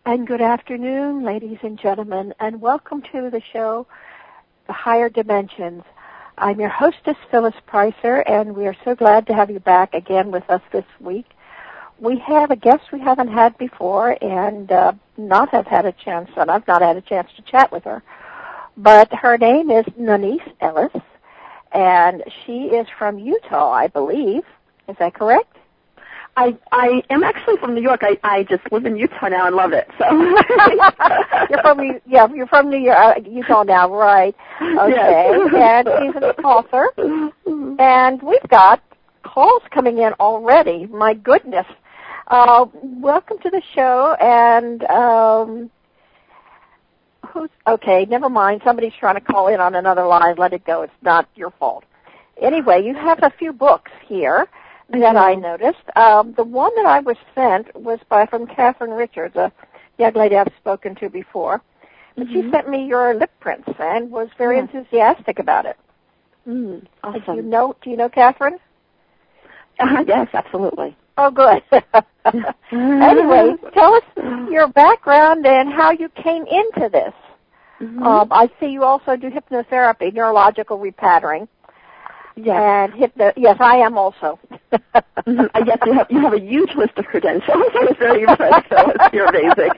And good afternoon, ladies and gentlemen, and welcome to the show, The Higher Dimensions. I'm your hostess, Phyllis Pricer, and we are so glad to have you back again with us this week. We have a guest we haven't had before and I've not had a chance to chat with her. But her name is Nanice Ellis, and she is from Utah, I believe. Is that correct? I am actually from New York. I just live in Utah now and love it. So you're from Utah now, right? Okay. Yes. And she's an author. And we've got calls coming in already. My goodness. Welcome to the show. And okay, never mind. Somebody's trying to call in on another line. Let it go. It's not your fault. Anyway, you have a few books here that I noticed. The one that I was sent was from Catherine Richards, a young lady I've spoken to before. But she sent me your lip prints and was very enthusiastic about it. Awesome. Do you know Catherine? Yes, absolutely. Oh, good. Anyway, tell us your background and how you came into this. I see you also do hypnotherapy, neurological repattering. Yes. And yes, I am also. Yes, you have a huge list of credentials. I was very impressed. You're amazing.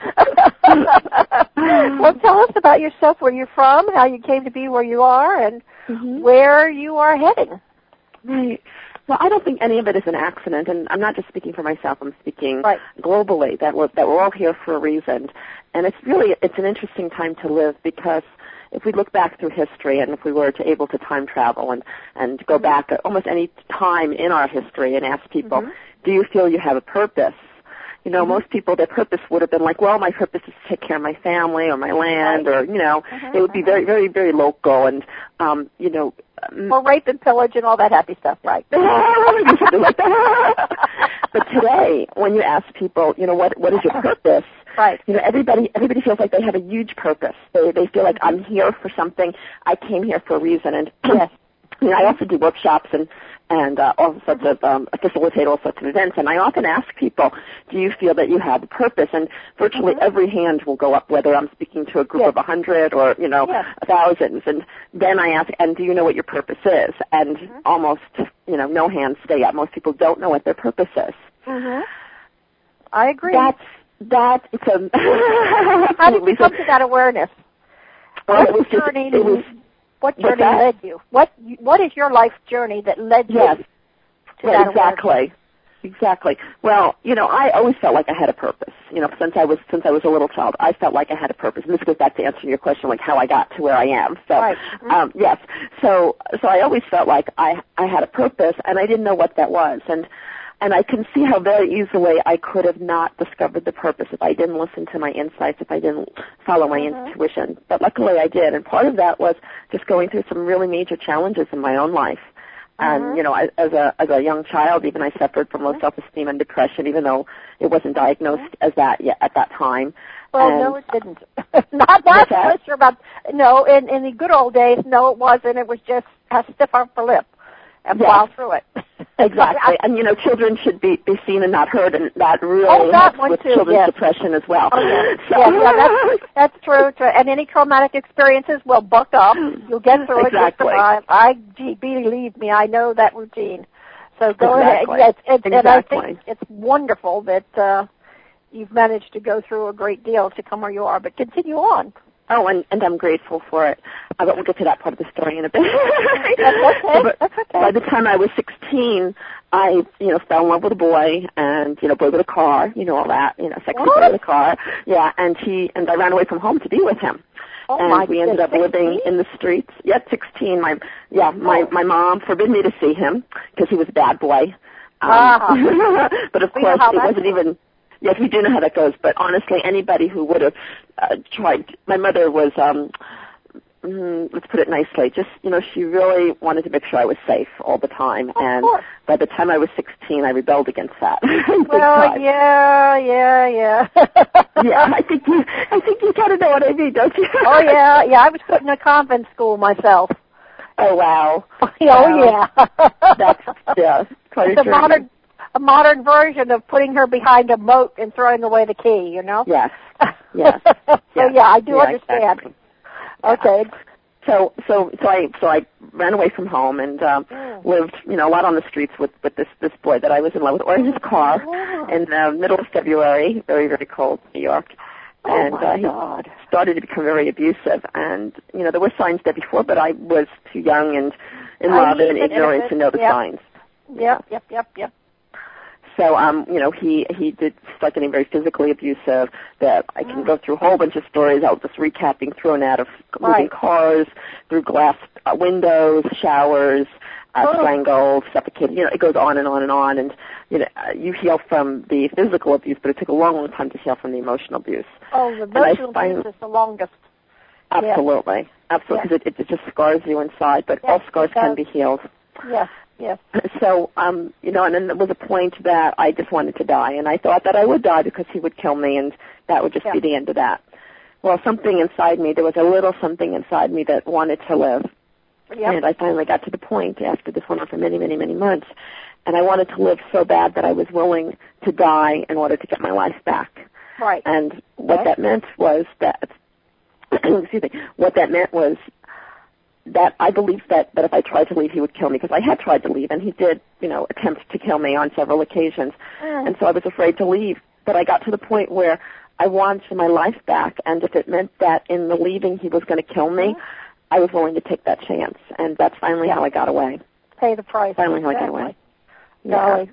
Well, tell us about yourself, where you're from, how you came to be where you are, and where you are heading. Right. Well, I don't think any of it is an accident, and I'm not just speaking for myself. I'm speaking globally that we're all here for a reason, and it's an interesting time to live because if we look back through history and if we were able to time travel and go back at almost any time in our history and ask people, do you feel you have a purpose? You know, most people, their purpose would have been like, well, my purpose is to take care of my family or my land or, it would be very, very, very local and, or rape and pillage and all that happy stuff, right? Something like that. But today, when you ask people, what is your purpose? Right. Everybody feels like they have a huge purpose. They feel like I'm here for something. I came here for a reason. And yes, I also do workshops and all sorts of facilitate all sorts of events. And I often ask people, do you feel that you have a purpose? And virtually every hand will go up, whether I'm speaking to a group of 100 or thousands. And then I ask, and do you know what your purpose is? And almost no hands stay up. Most people don't know what their purpose is. I agree. That it's a how did you come to that awareness? Well, what journey led you? What is your life journey that led you to that awareness? Exactly. Well, I always felt like I had a purpose. Since I was a little child, I felt like I had a purpose. And this goes back to answering your question, like how I got to where I am. So, yes. So I always felt like I had a purpose, and I didn't know what that was. And I can see how very easily I could have not discovered the purpose if I didn't listen to my insights, if I didn't follow my intuition. But luckily I did. And part of that was just going through some really major challenges in my own life. And, as a young child, even I suffered from low self-esteem and depression, even though it wasn't diagnosed as that yet at that time. Well, no, it didn't. not sure about, no, in the good old days, no, it wasn't. It was just a stiff upper lip. And plow through it. Exactly. And, children should be seen and not heard, and that really helps with children's depression as well. That's true. And any traumatic experiences, well, buck up. You'll get through it. You'll survive. Believe me, I know that routine. So go ahead. Yes, and I think it's wonderful that you've managed to go through a great deal to come where you are, but continue on. Oh, and I'm grateful for it. But we'll get to that part of the story in a bit. That's okay. By the time I was 16, I, fell in love with a boy and, boy with a car, all that, sexy boy with a car. Yeah, and I ran away from home to be with him. Oh, and we ended up living in the streets. Yeah, at 16. My mom forbid me to see him because he was a bad boy. But of course, it wasn't even. Yes, we do know how that goes, but honestly, anybody who would have tried, my mother was, let's put it nicely, just, she really wanted to make sure I was safe all the time, and by the time I was 16, I rebelled against that. Well, yeah. Yeah, I think you kind of know what I mean, don't you? Oh, yeah, I was put in a convent school myself. Oh, wow. Oh, yeah. That's quite a journey. a modern version of putting her behind a moat and throwing away the key, you know? Yes. Yes. So yeah, I do understand. Exactly. Okay. So I ran away from home and lived, a lot on the streets with this boy that I was in love with, or in his car in the middle of February, very, very cold New York. And he started to become very abusive. And, there were signs there before, but I was too young and in love and ignorant to know the signs. Yep. So, he did start getting very physically abusive. That I can go through a whole bunch of stories. I'll just recap: being thrown out of moving cars, through glass windows, showers, strangled, suffocated. It goes on and on and on. And you heal from the physical abuse, but it took a long, long time to heal from the emotional abuse. Oh, the emotional abuse is the longest. Absolutely, absolutely, because it just scars you inside. But all scars can be healed. Yes. So, and then there was a point that I just wanted to die, and I thought that I would die because he would kill me, and that would just be the end of that. Well, something inside me, there was a little something inside me that wanted to live. Yep. And I finally got to the point after this went on for many, many, many months, and I wanted to live so bad that I was willing to die in order to get my life back. Right. And what that meant was that, what that meant was that I believed that if I tried to leave, he would kill me, because I had tried to leave, and he did, attempt to kill me on several occasions. And so I was afraid to leave. But I got to the point where I wanted my life back, and if it meant that in the leaving he was going to kill me, I was willing to take that chance. And that's finally how I got away. Pay the price. Finally how I got away. No,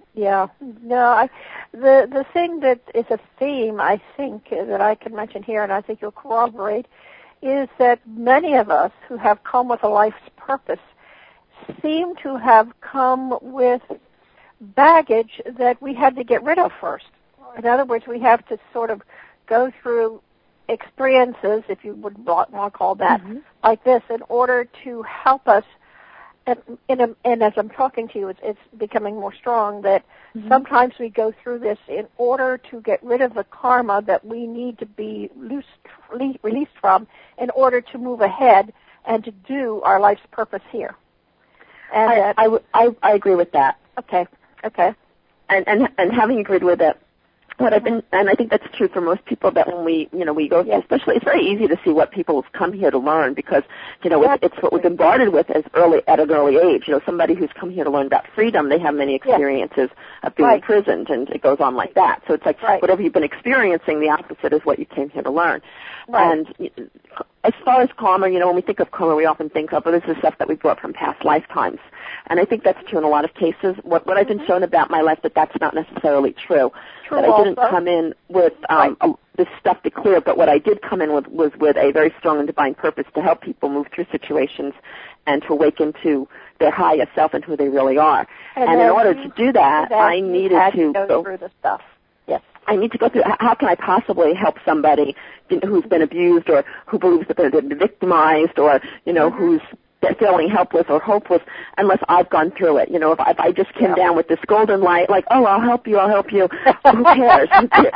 the thing that is a theme, I think, that I can mention here, and I think you'll corroborate, is that many of us who have come with a life's purpose seem to have come with baggage that we had to get rid of first. In other words, we have to sort of go through experiences, if you would want to call that, like this, in order to help us. And as I'm talking to you, it's becoming more strong that sometimes we go through this in order to get rid of the karma that we need to be released from in order to move ahead and to do our life's purpose here. And I agree with that. Okay. And having agreed with it, what I've been, and I think that's true for most people, that when we go through, especially, it's very easy to see what people have come here to learn, because, it's what we've been bombarded with at an early age. Somebody who's come here to learn about freedom, they have many experiences of being imprisoned, and it goes on like that. So it's like whatever you've been experiencing, the opposite is what you came here to learn. And as far as karma, when we think of karma, we often think of, this is stuff that we brought from past lifetimes. And I think that's true in a lot of cases. What I've been shown about my life, that's not necessarily true. That I didn't come in with this stuff to clear, but what I did come in with was with a very strong and divine purpose to help people move through situations and to awaken to their highest self and who they really are. And in order to do that, I needed to go through the stuff. Yes. I need to go through, how can I possibly help somebody who's been abused, or who believes that they've been victimized, or, who's feeling helpless or hopeless, unless I've gone through it. If I just came down with this golden light, like, I'll help you. Who cares?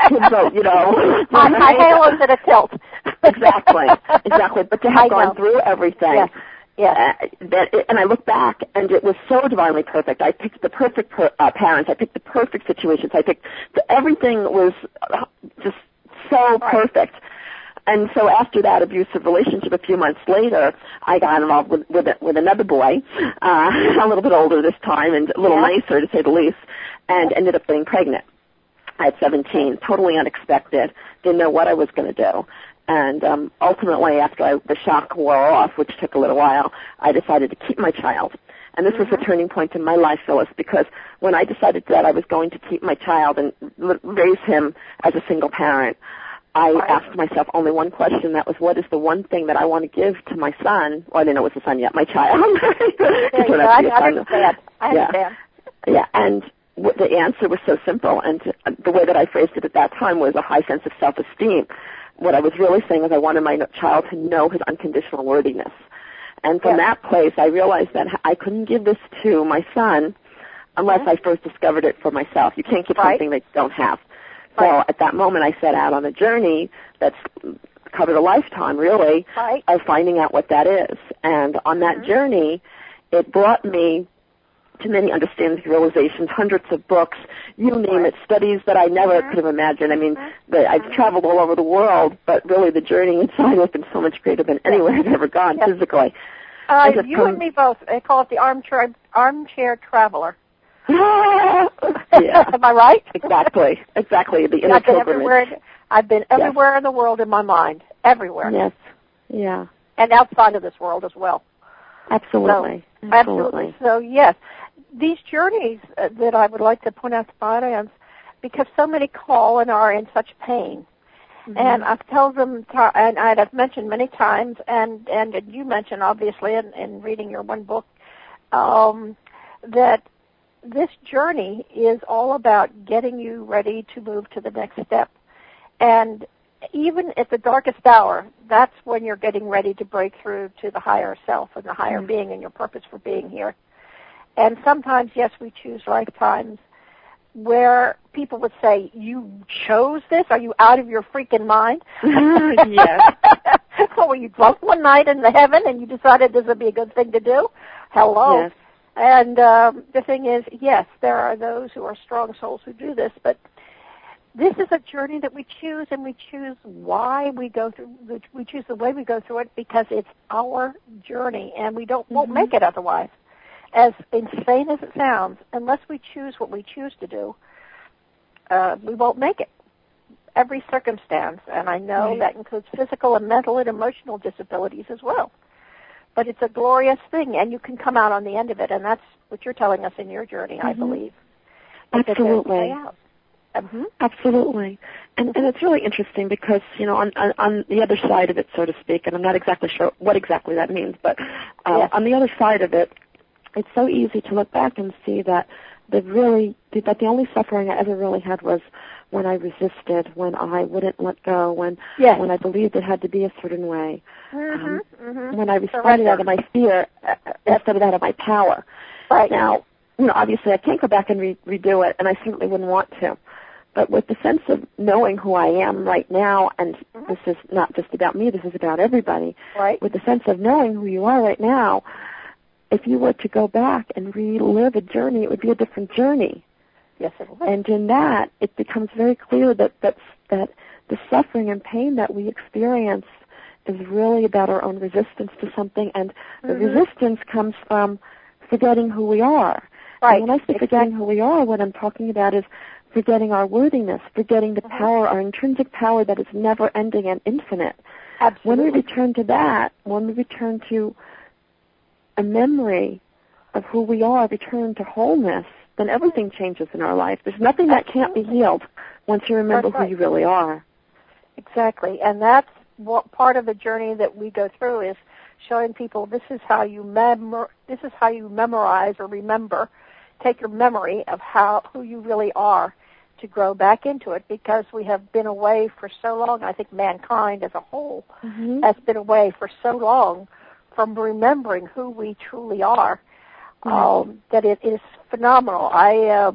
My halo's at a tilt. Exactly. But to have gone through everything, and I look back, and it was so divinely perfect. I picked the perfect parents. I picked the perfect situations. Everything was just so perfect. And so after that abusive relationship, a few months later, I got involved with another boy, a little bit older this time and a little nicer, to say the least, and ended up getting pregnant at 17, totally unexpected. Didn't know what I was going to do. And ultimately, after the shock wore off, which took a little while, I decided to keep my child. And this was a turning point in my life, Phyllis, because when I decided that I was going to keep my child and raise him as a single parent, I asked myself only one question. That was, what is the one thing that I want to give to my son? Well, I didn't know it was a son yet, my child. I understand. Yeah, and the answer was so simple, and the way that I phrased it at that time was a high sense of self-esteem. What I was really saying is I wanted my child to know his unconditional worthiness. And from that place, I realized that I couldn't give this to my son unless I first discovered it for myself. You can't give something that you don't have. So at that moment, I set out on a journey that's covered a lifetime, really, of finding out what that is. And on that journey, it brought me to many understandings, realizations, hundreds of books, you name it, studies that I never could have imagined. I mean, I've traveled all over the world, but really the journey inside has been so much greater than anywhere I've ever gone physically. You and me both. They call it the armchair traveler. Yeah. Am I right? Exactly. The inner pilgrimage. I've been everywhere in the world in my mind. Everywhere. Yes. Yeah. And outside of this world as well. Absolutely. Absolutely. So, yes, these journeys that I would like to point out to my audience, because so many call and are in such pain. Mm-hmm. And I've told them, and I've mentioned many times, and you mentioned, obviously, in reading your one book, that this journey is all about getting you ready to move to the next step. And even at the darkest hour, that's when you're getting ready to break through to the higher self and the higher being and your purpose for being here. And sometimes, yes, we choose lifetimes where people would say, you chose this? Are you out of your freaking mind? Yes. So were you drunk one night in the heaven and you decided this would be a good thing to do? Hello. Yes. And the thing is, yes, there are those who are strong souls who do this, but this is a journey that we choose, and we choose why we go through. We choose the way we go through it because it's our journey, and we won't make it otherwise. As insane as it sounds, unless we choose what we choose to do, we won't make it. Every circumstance, and I know that includes physical and mental and emotional disabilities as well. But it's a glorious thing, and you can come out on the end of it, and that's what you're telling us in your journey, I believe. Absolutely. Absolutely. And it's really interesting because, on the other side of it, so to speak, and I'm not exactly sure what exactly that means, but on the other side of it, it's so easy to look back and see that the only suffering I ever really had was when I resisted, when I wouldn't let go, when I believed it had to be a certain way, when I responded out of my fear instead of out of my power. Right. Now, obviously I can't go back and redo it, and I certainly wouldn't want to. But with the sense of knowing who I am right now, and this is not just about me, this is about everybody, with the sense of knowing who you are right now, if you were to go back and relive a journey, it would be a different journey. Yes, it would. And in that, it becomes very clear that the suffering and pain that we experience is really about our own resistance to something, and the resistance comes from forgetting who we are. Right. And when I say forgetting who we are, what I'm talking about is forgetting our worthiness, forgetting the power, our intrinsic power that is never-ending and infinite. Absolutely. When we return to that, when we return to a memory of who we are, return to wholeness, then everything changes in our life. There's nothing that can't be healed once you remember who you really are. Exactly. And that's what part of the journey that we go through is showing people this is how you memorize or remember. Take your memory of who you really are to grow back into it, because we have been away for so long. I think mankind as a whole has been away for so long from remembering who we truly are, that it is phenomenal. I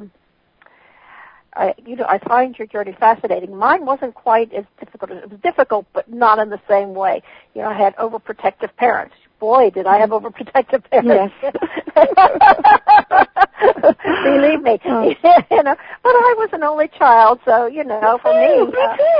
find your journey fascinating. Mine wasn't quite as difficult. It was difficult, but not in the same way. I had overprotective parents. Boy, did I have overprotective parents. Yes. Believe me. But I was an only child, so, for me.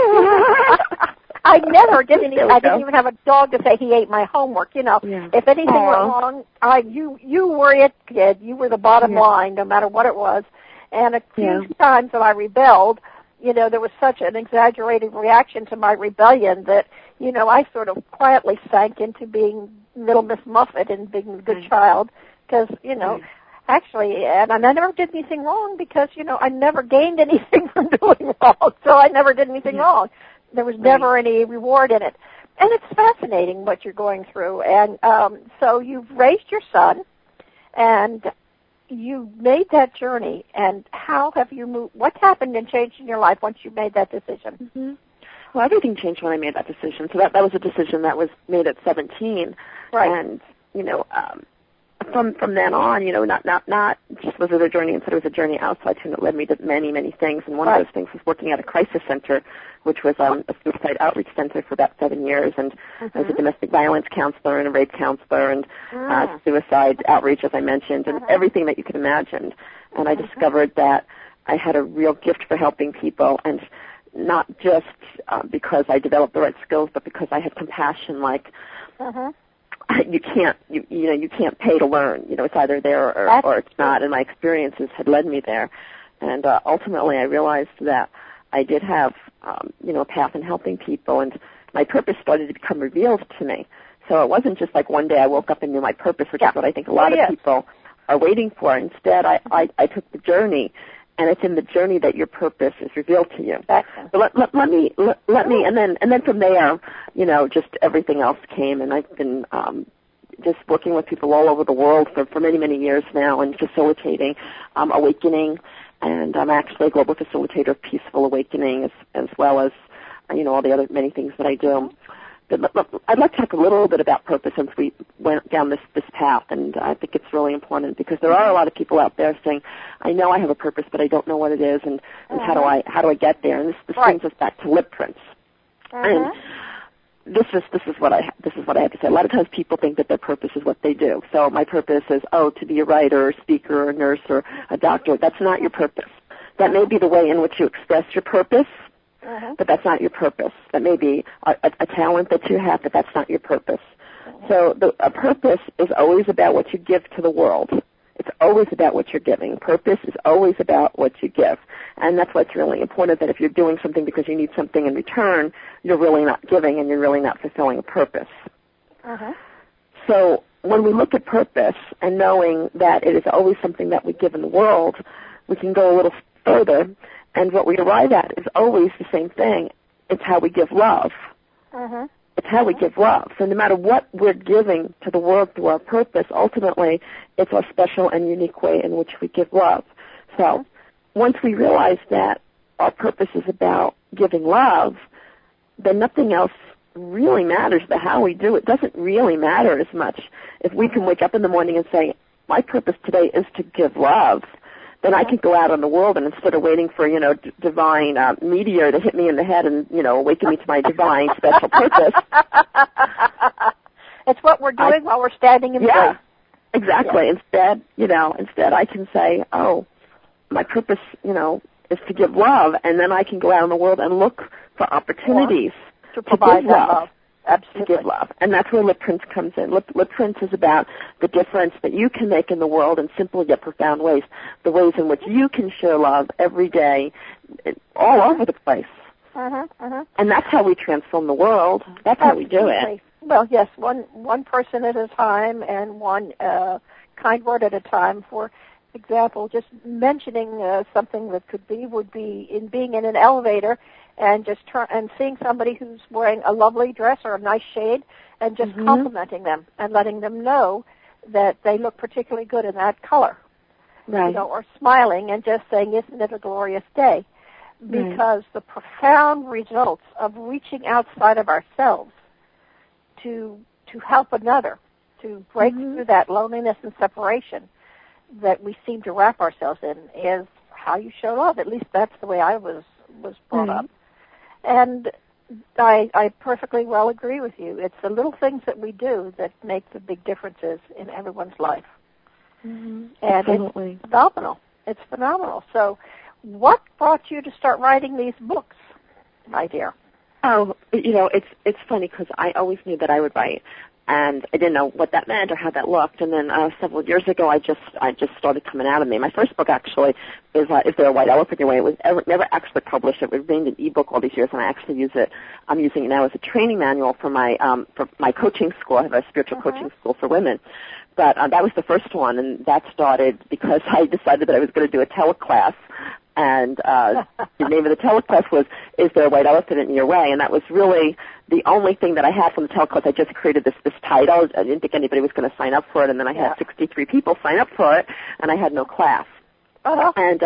I never did anything. I didn't even have a dog to say he ate my homework. If anything went wrong, you were it, kid. You were the bottom line, no matter what it was. And a few times that I rebelled, there was such an exaggerated reaction to my rebellion that, I sort of quietly sank into being Little Miss Muffet and being a good child because, actually, and I never did anything wrong because, I never gained anything from doing wrong, so I never did anything wrong. There was never any reward in it. And it's fascinating what you're going through. And so you've raised your son, and you made that journey. And how have you moved? What happened and changed in your life once you made that decision? Well, everything changed when I made that decision. So that was a decision that was made at 17. Right. And, from then on, not just was it a journey inside, it was a journey outside too, and it led me to many, many things. And one of those things was working at a crisis center, which was a suicide outreach center for about 7 years. And I was a domestic violence counselor and a rape counselor and suicide outreach, as I mentioned, and everything that you could imagine. And I discovered that I had a real gift for helping people, and not just because I developed the right skills, but because I had compassion. Like you can't pay to learn. It's either there or it's not. And my experiences had led me there. And ultimately, I realized that I did have a path in helping people, and my purpose started to become revealed to me. So it wasn't just like one day I woke up and knew my purpose, which is what I think a lot of people are waiting for. Instead, I took the journey. And it's in the journey that your purpose is revealed to you. Excellent. But let me, and then from there, just everything else came. And I've been just working with people all over the world for many, many years now, and facilitating awakening. And I'm actually a global facilitator of peaceful awakening, as well as all the other many things that I do. But I'd like to talk a little bit about purpose since we went down this path, and I think it's really important because there are a lot of people out there saying, I know I have a purpose, but I don't know what it is, and how do I get there? And this brings us back to lip prints. And this is what I have to say. A lot of times people think that their purpose is what they do. So my purpose is, to be a writer or speaker or a nurse or a doctor. That's not your purpose. That may be the way in which you express your purpose, but that's not your purpose. That may be a talent that you have, but that's not your purpose. So a purpose is always about what you give to the world. It's always about what you're giving. Purpose is always about what you give. And that's why it's really important that if you're doing something because you need something in return, you're really not giving and you're really not fulfilling a purpose. So when we look at purpose and knowing that it is always something that we give in the world, we can go a little further. And what we arrive at is always the same thing. It's how we give love. It's how we give love. So no matter what we're giving to the world through our purpose, ultimately, it's our special and unique way in which we give love. So once we realize that our purpose is about giving love, then nothing else really matters. The how we do it doesn't really matter as much. If we can wake up in the morning and say, my purpose today is to give love, then I can go out in the world, and instead of waiting for, divine meteor to hit me in the head and, awaken me to my divine special purpose. It's what we're doing while we're standing in place. Exactly. Yeah. Instead I can say, my purpose, is to give love, and then I can go out in the world and look for opportunities to provide that love. Absolutely. To give love. And that's where Lip Prints comes in. Lip Prints is about the difference that you can make in the world in simple yet profound ways, the ways in which you can share love every day, all over the place. And that's how we transform the world. That's how we do it. Well, yes, one person at a time and one kind word at a time. For example, just mentioning something that would be in being in an elevator and just and seeing somebody who's wearing a lovely dress or a nice shade and just complimenting them and letting them know that they look particularly good in that color. Right. Or smiling and just saying, isn't it a glorious day? Because the profound results of reaching outside of ourselves to help another, to break through that loneliness and separation that we seem to wrap ourselves in, is how you show love. At least that's the way I was brought up. And I perfectly well agree with you. It's the little things that we do that make the big differences in everyone's life. And Absolutely. It's phenomenal. It's phenomenal. So what brought you to start writing these books, my dear? Oh, it's funny because I always knew that I would write, and I didn't know what that meant or how that looked. And then several years ago, I just started coming out of me. My first book actually is There a White Elephant in Your Way? It was never actually published. It was named an ebook all these years, and I actually use it. I'm using it now as a training manual for my coaching school. I have a spiritual coaching school for women. But that was the first one, and that started because I decided that I was going to do a teleclass. And the name of the teleclass was, Is There a White Elephant in Your Way? And that was really the only thing that I had from the teleclass. I just created this title. I didn't think anybody was going to sign up for it. And then I had 63 people sign up for it, and I had no class. And,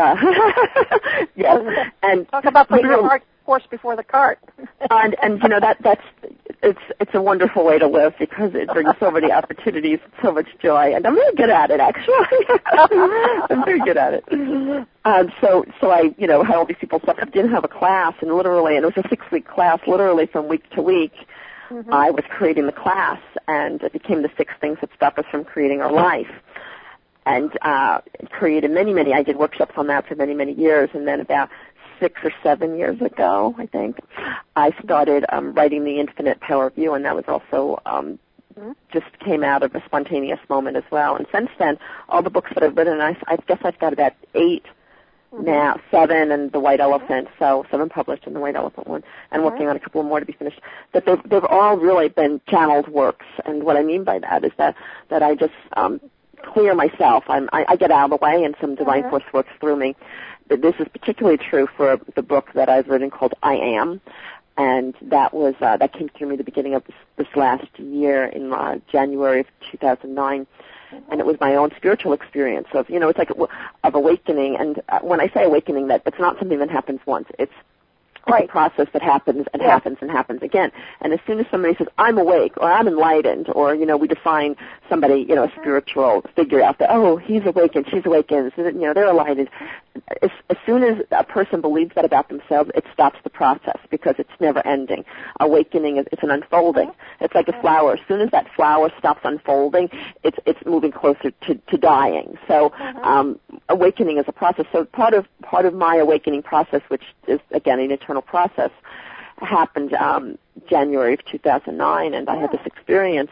yes. And talk about putting your horse before the cart. and that's it's a wonderful way to live because it brings so many opportunities, so much joy, and I'm very good at it. Actually, I'm very good at it. So I had all these people sign up. Didn't have a class, and it was a 6-week class. Literally from week to week, I was creating the class, and it became the 6 things that stop us from creating our life. And created many. I did workshops on that for many years, and then about 6 or 7 years ago, I think, I started writing The Infinite Power of You, and that was also just came out of a spontaneous moment as well. And since then, all the books that I've written, I guess I've got about 8 now, 7 and The White Elephant, so 7 published in The White Elephant one, and working on a couple more to be finished. But they've all really been channeled works, and what I mean by that is that I just clear myself. I get out of the way, and some divine force works through me. This is particularly true for the book that I've written called I Am, and that came through me the beginning of this last year in January of 2009, and it was my own spiritual experience of it's like of awakening. And when I say awakening, that it's not something that happens once. It's a process that happens and happens and happens again. And as soon as somebody says, I'm awake, or I'm enlightened, or, we define somebody, a spiritual figure out there, oh, he's awakened, she's awakened, so that, they're enlightened. As soon as a person believes that about themselves, it stops the process because it's never ending. Awakening it's an unfolding. It's like a flower. As soon as that flower stops unfolding, it's moving closer to dying. So awakening is a process. So part of my awakening process, which is again an eternal process, happened January of 2009, and I had this experience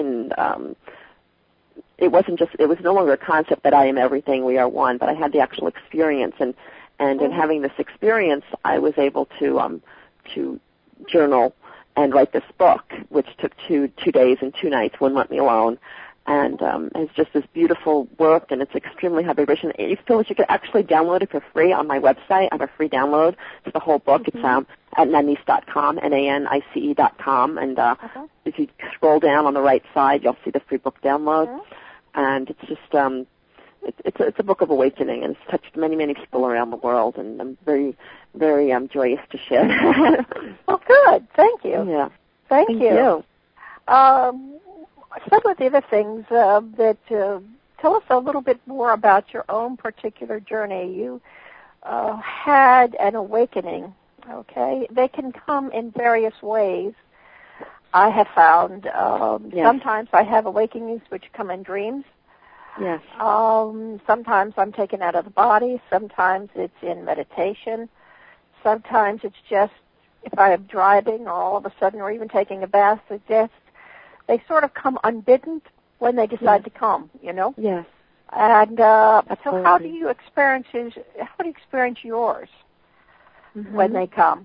it was no longer a concept that I am everything, we are one, but I had the actual experience, and in having this experience, I was able to journal and write this book, which took two days and 2 nights, wouldn't let me alone. And it's just this beautiful work, and it's extremely high vibration. You feel that you could actually download it for free on my website. I have a free download to the whole book. It's at nanice.com, NANICE.com. And if you scroll down on the right side, you'll see the free book download. And it's just it's a book of awakening, and it's touched many people around the world, and I'm very joyous to share. Well, good. Thank you. Yeah. Thank you. Some of the other things that tell us a little bit more about your own particular journey. You had an awakening, okay? They can come in various ways. I have found sometimes I have awakenings which come in dreams. Yes. Sometimes I'm taken out of the body. Sometimes it's in meditation. Sometimes it's just if I am driving or all of a sudden or even taking a bath, they sort of come unbidden when they decide to come, Yes. And so how do you experience yours when they come?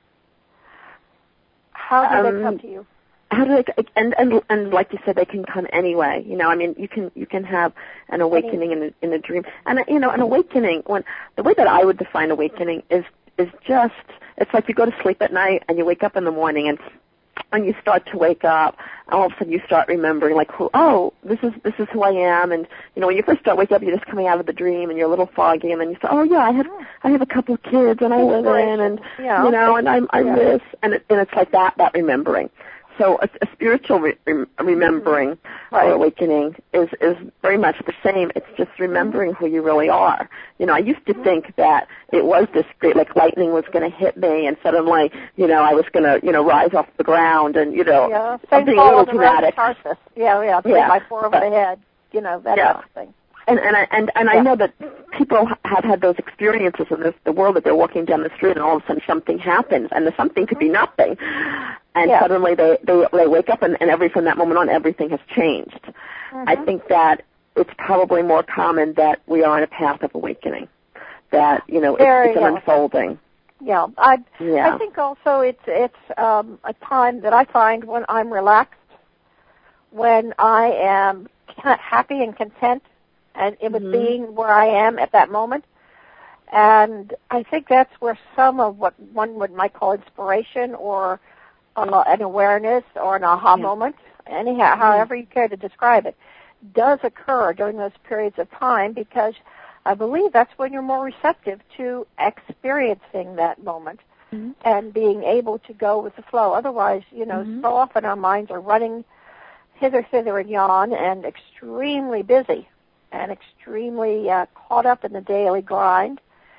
How do they come to you? How do they, and like you said, they can come anyway. You can have an awakening in a dream, and an awakening. The way that I would define awakening is just it's like you go to sleep at night and you wake up in the morning and you start to wake up, and all of a sudden you start remembering, like, this is who I am. And when you first start waking up, you're just coming out of the dream, and you're a little foggy, and then you say, oh yeah, I have a couple of kids, and I live in, and and I'm this, and it's like that remembering. So a spiritual remembering or awakening is very much the same. It's just remembering who you really are. I used to think that it was this great, like lightning was going to hit me, and suddenly, I was going to, rise off the ground, and something a little dramatic. 3x4 over the head, that kind of thing. And I know that people have had those experiences in the world that they're walking down the street and all of a sudden something happens, and the something could be nothing, and suddenly they wake up and from that moment on everything has changed. I think that it's probably more common that we are on a path of awakening, that it's an unfolding. Yeah, I think also it's a time that I find when I'm relaxed, when I am happy and content. And it was being where I am at that moment. And I think that's where some of what one might call inspiration or an awareness or an aha moment, anyhow, however you care to describe it, does occur during those periods of time, because I believe that's when you're more receptive to experiencing that moment. and being able to go with the flow. Otherwise, so often our minds are running hither, thither, and yon, and extremely busy and extremely caught up in the daily grind.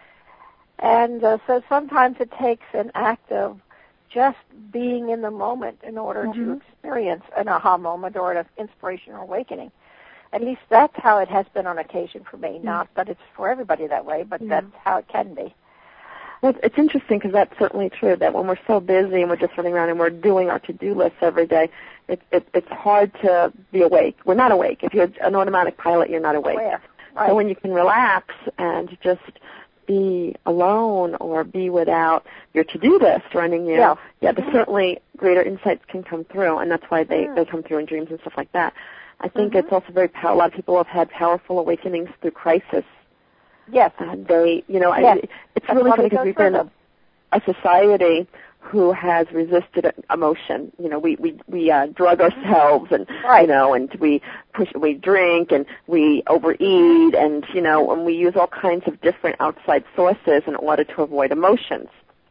And so sometimes it takes an act of just being in the moment in order to experience an aha moment or an inspirational awakening. At least that's how it has been on occasion for me. Not that it's for everybody that way, but that's how it can be. Well, it's interesting because that's certainly true, that when we're so busy and we're just running around and we're doing our to-do lists every day, it's hard to be awake. We're not awake. If you're an automatic pilot, you're not awake. Right. So when you can relax and just be alone or be without your to-do list running you, there's certainly greater insights can come through, and that's why they come through in dreams and stuff like that. I think it's also a lot of people have had powerful awakenings through crisis. Yes. And they, it's really funny because we've been a society who has resisted emotion. We drug ourselves and, and we drink and we overeat and, and we use all kinds of different outside sources in order to avoid emotions.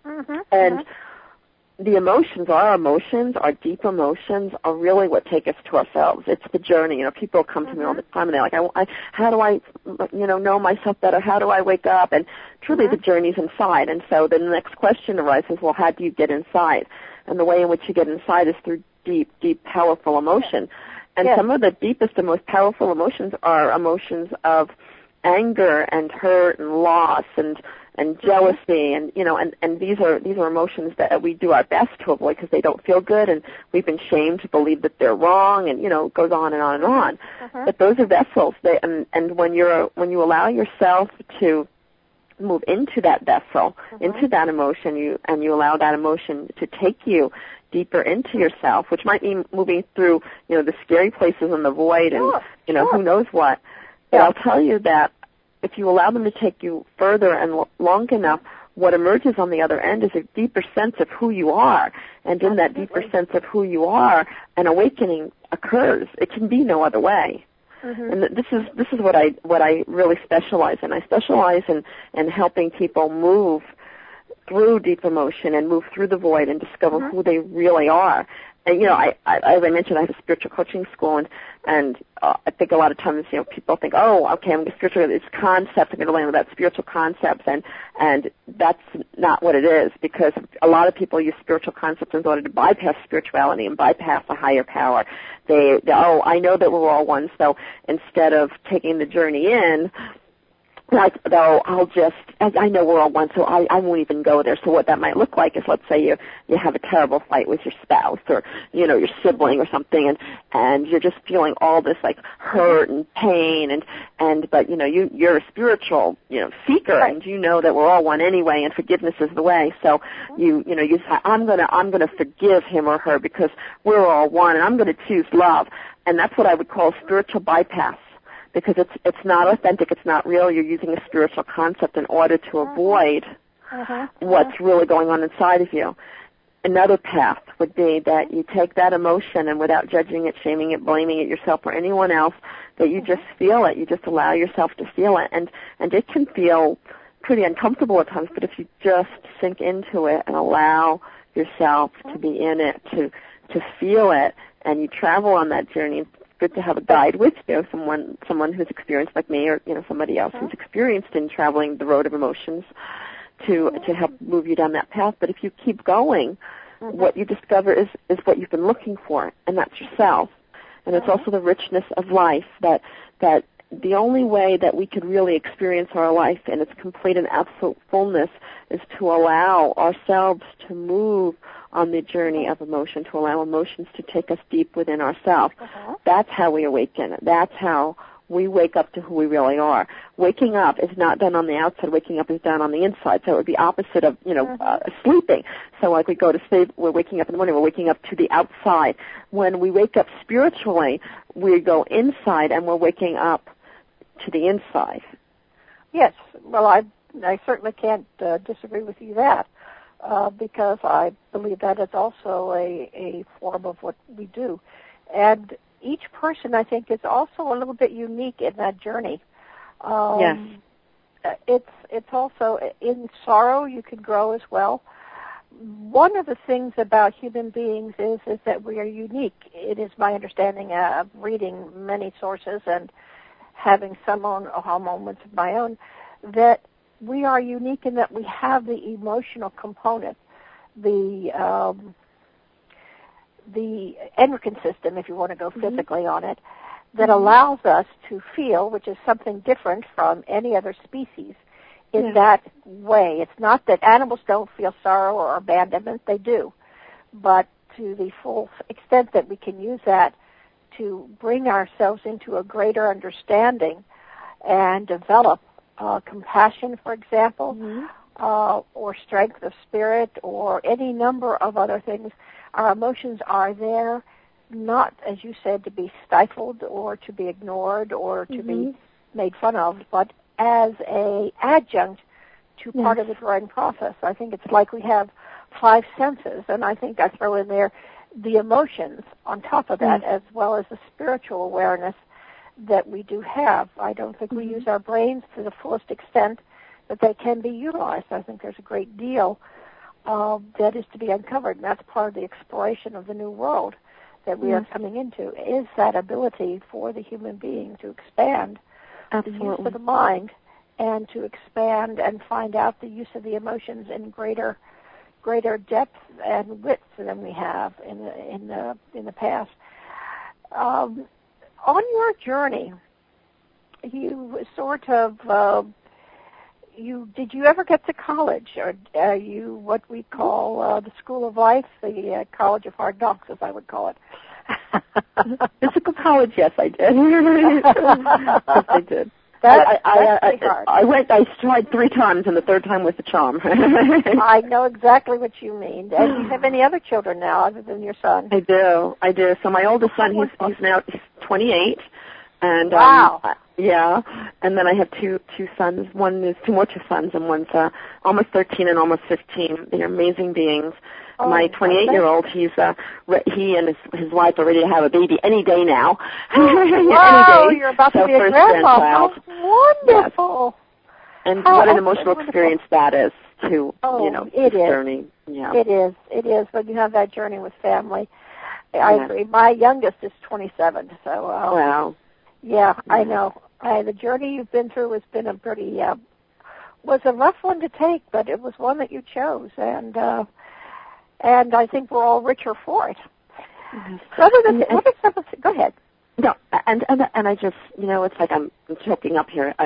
And the emotions, our deep emotions are really what take us to ourselves. It's the journey. People come to me all the time and they're like, how do I, know myself better? How do I wake up? And truly the journey's inside. And so the next question arises, well, how do you get inside? And the way in which you get inside is through deep, deep, powerful emotion. And some of the deepest and most powerful emotions are emotions of anger and hurt and loss and jealousy and and these are emotions that we do our best to avoid because they don't feel good and we've been shamed to believe that they're wrong and it goes on and on and on. But those are vessels. And when you allow yourself to move into that vessel, into that emotion, you allow that emotion to take you deeper into yourself, which might mean moving through the scary places in the void and who knows what. But I'll tell you that if you allow them to take you further and long enough, what emerges on the other end is a deeper sense of who you are. And in that deeper sense of who you are, an awakening occurs. It can be no other way. And this is what I really specialize in. I specialize in helping people move through deep emotion and move through the void and discover who they really are. And, as I mentioned, I have a spiritual coaching school, and I think a lot of times, people think, oh, okay, I'm going to spiritual, it's concepts, I'm going to learn about spiritual concepts, and that's not what it is, because a lot of people use spiritual concepts in order to bypass spirituality and bypass a higher power. I know that we're all one, so instead of taking the journey in, I know we're all one, so I won't even go there. So what that might look like is, let's say you have a terrible fight with your spouse or, your sibling or something, and you're just feeling all this, hurt and pain, but, you're a spiritual, seeker, and you know that we're all one anyway, and forgiveness is the way. So you say, I'm gonna forgive him or her because we're all one, and I'm gonna choose love. And that's what I would call spiritual bypass. Because it's not authentic, it's not real. You're using a spiritual concept in order to avoid what's really going on inside of you. Another path would be that you take that emotion and without judging it, shaming it, blaming it yourself or anyone else, that you just feel it. You just allow yourself to feel it. And it can feel pretty uncomfortable at times, but if you just sink into it and allow yourself to be in it, to feel it, and you travel on that journey, good to have a guide with you, someone who's experienced like me or somebody else who's experienced in traveling the road of emotions to help move you down that path. But if you keep going, what you discover is what you've been looking for, and that's yourself. And it's also the richness of life, that the only way that we could really experience our life in its complete and absolute fullness is to allow ourselves to move on the journey of emotion, to allow emotions to take us deep within ourselves. That's how we awaken. That's how we wake up to who we really are. Waking up is not done on the outside. Waking up is done on the inside. So it would be opposite of, sleeping. So like we go to sleep, we're waking up in the morning, we're waking up to the outside. When we wake up spiritually, we go inside and we're waking up to the inside. Yes. Well, I certainly can't disagree with you that. Because I believe that is also a form of what we do. And each person, I think, is also a little bit unique in that journey. Yes. It's also, in sorrow, you can grow as well. one of the things about human beings is that we are unique. It is my understanding of reading many sources and having some aha moments of my own, that we are unique in that we have the emotional component, the endocrine system, if you want to go physically on it, that allows us to feel, which is something different from any other species in that way. It's not that animals don't feel sorrow or abandonment, they do, but to the full extent that we can use that to bring ourselves into a greater understanding and develop compassion, for example, or strength of spirit, or any number of other things. Our emotions are there, not, as you said, to be stifled or to be ignored or to be made fun of, but as a adjunct to part of the growing process. I think it's like we have 5 senses, and I think I throw in there the emotions on top of that, as well as the spiritual awareness that we do have. I don't think we use our brains to the fullest extent that they can be utilized. I think there's a great deal that is to be uncovered, and that's part of the exploration of the new world that we are coming into, is that ability for the human being to expand the use of the mind and to expand and find out the use of the emotions in greater depth and width than we have in the past. On your journey, you sort of did you ever get to college, or are you what we call the School of Life, the College of Hard Knocks, as I would call it? Physical college, yes, I did. Yes, I did. I tried 3 times, and the 3rd time was the charm. I know exactly what you mean. And do you have any other children now other than your son? I do. So my oldest son, he's now 28. And wow. And then I have two sons. One is 2 more sons, and one's almost 13 and almost 15. They're amazing beings. Oh, my 28-year-old, he and his wife are ready to have a baby any day now. Wow, you're about to be a grandma. Wonderful. Yes. And what an emotional experience that is, too. It is. Journey. Yeah. It is. When you have that journey with family. I agree. My youngest is 27, so. Wow. Yeah, I know. The journey you've been through has been a pretty, was a rough one to take, but it was one that you chose, and I think we're all richer for it. So go ahead. No, and I just, it's like I'm choking up here.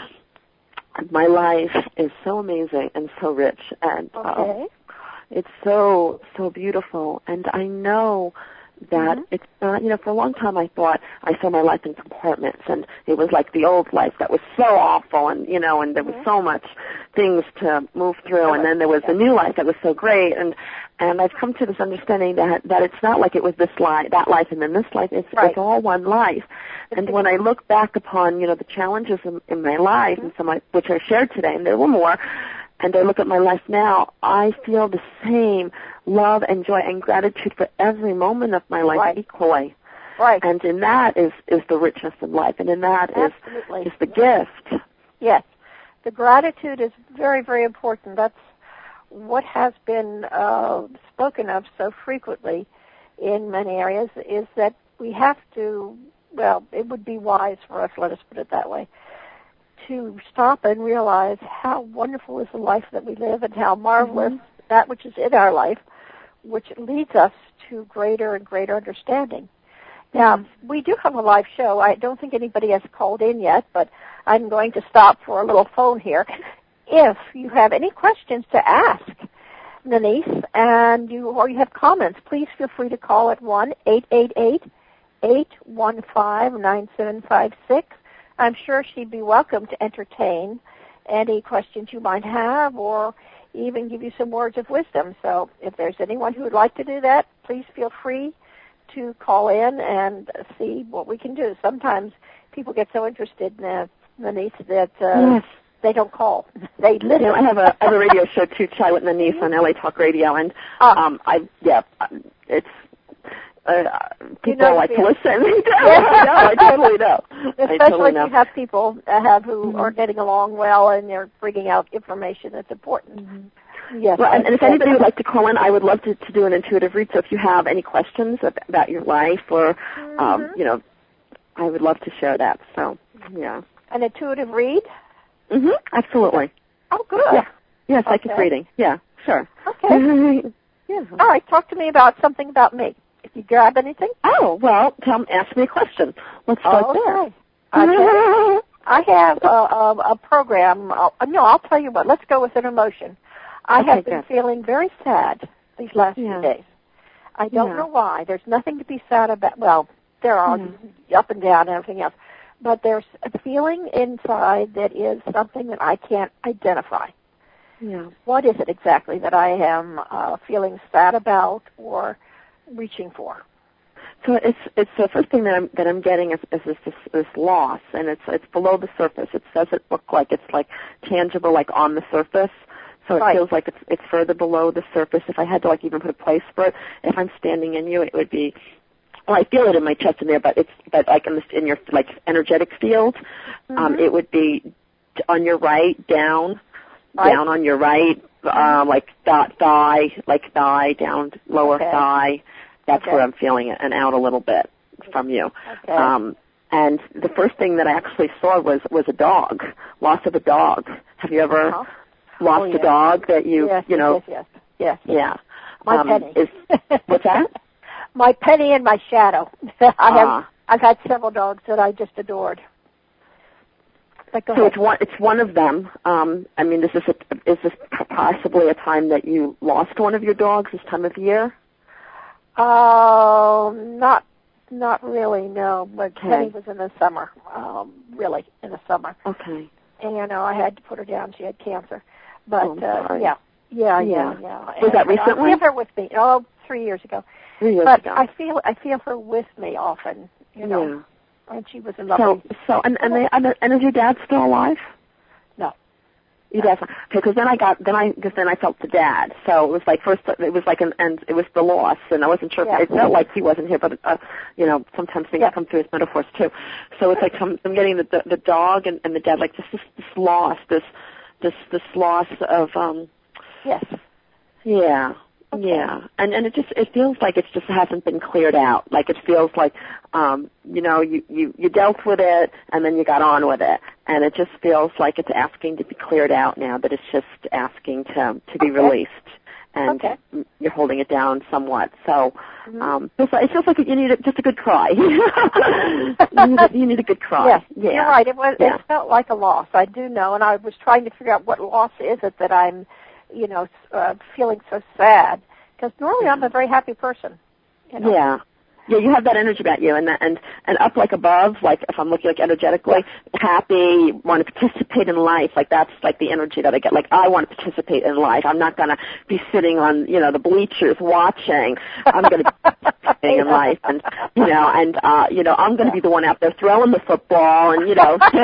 My life is so amazing and so rich, and it's so beautiful, and I know that it's not, for a long time I thought I saw my life in compartments, and it was like the old life that was so awful, and and there was so much things to move through, and then there was the new life that was so great, and I've come to this understanding that it's not like it was this life, that life, and then this life. It's all one life. And when I look back upon the challenges in my life, and some which I shared today, and there were more, and I look at my life now, I feel the same love and joy and gratitude for every moment of my life equally. Right. And in that is the richness of life, and in that is the gift. Yes. The gratitude is very, very important. That's what has been spoken of so frequently in many areas, is that we have to, it would be wise for us, let us put it that way, to stop and realize how wonderful is the life that we live and how marvelous that which is in our life, which leads us to greater and greater understanding. Now, we do have a live show. I don't think anybody has called in yet, but I'm going to stop for a little phone here. If you have any questions to ask Nanise, or you have comments, please feel free to call at 1-888-815-9756. I'm sure she'd be welcome to entertain any questions you might have, or even give you some words of wisdom. So if there's anyone who would like to do that, please feel free to call in and see what we can do. Sometimes people get so interested in Nanise that they don't call. They listen. I have a radio show too, Chai with Nanise on LA Talk Radio, and it's people like to listen. I totally know. Especially if you have people who are getting along well and they're bringing out information that's important. Yes. Well, and if anybody would like to call in, I would love to do an intuitive read. So if you have any questions about your life or, you know, I would love to share that. So, yeah. An intuitive read? Absolutely. Oh, good. Yeah. Yeah, psychic reading. Yeah, sure. Okay. Yeah. All right, talk to me about something about me. If you grab anything. Oh, well, ask me a question. Let's start there. Okay. I have a program. I'll tell you what. Let's go with an emotion. I have been feeling very sad these last few days. I don't know why. There's nothing to be sad about. Well, there are up and down and everything else. But there's a feeling inside that is something that I can't identify. Yeah. What is it exactly that I am feeling sad about or reaching for? So it's the first thing that I'm getting is this loss, and it's below the surface. It doesn't look like it's like tangible, like on the surface. So it feels like it's further below the surface. If I had to like even put a place for it, if I'm standing in you, it would be. Well, I feel it in my chest and there, but like in your like energetic field, it would be on your right, down on your right, like thigh, down lower thigh. That's where I'm feeling it, and out a little bit from you. Okay. And the first thing that I actually saw was a dog, loss of a dog. Have you ever lost a dog that you know? Yes. Yeah. My penny. What's that? My penny and my shadow. I've had several dogs that I just adored. So it's one of them. I mean, is this possibly a time that you lost one of your dogs this time of year? Not really, no. But Penny was in the summer, really in the summer. Okay. And I had to put her down. She had cancer. But yeah. Was that recently? I feel her with me. 3 years ago. 3 years ago. I feel her with me often. You know. Yeah. And she was a lovely. And is your dad still alive? No. You definitely because then I felt the dad. So it was like first it was like and it was the loss, and I wasn't sure. It felt like he wasn't here, but you know, sometimes things come through as metaphors too. So it's like I'm getting the dog and the dad, like this loss, this loss of yes. Yeah. Okay. Yeah, and it feels like it just hasn't been cleared out. Like it feels like, you know, you dealt with it and then you got on with it, and it just feels like it's asking to be cleared out now. That it's just asking to be released, and you're holding it down somewhat. So it feels like you need just a good cry. you need a good cry. Yes, you're right. It felt like a loss. I do know, and I was trying to figure out what loss is it that I'm. You know, feeling so sad because normally I'm a very happy person. You know? Yeah, you have that energy about you, and up like above, like if I'm looking like energetically happy, want to participate in life, like that's like the energy that I get. Like I want to participate in life. I'm not gonna be sitting on the bleachers watching. I'm gonna be participating in life, and I'm gonna be the one out there throwing the football, and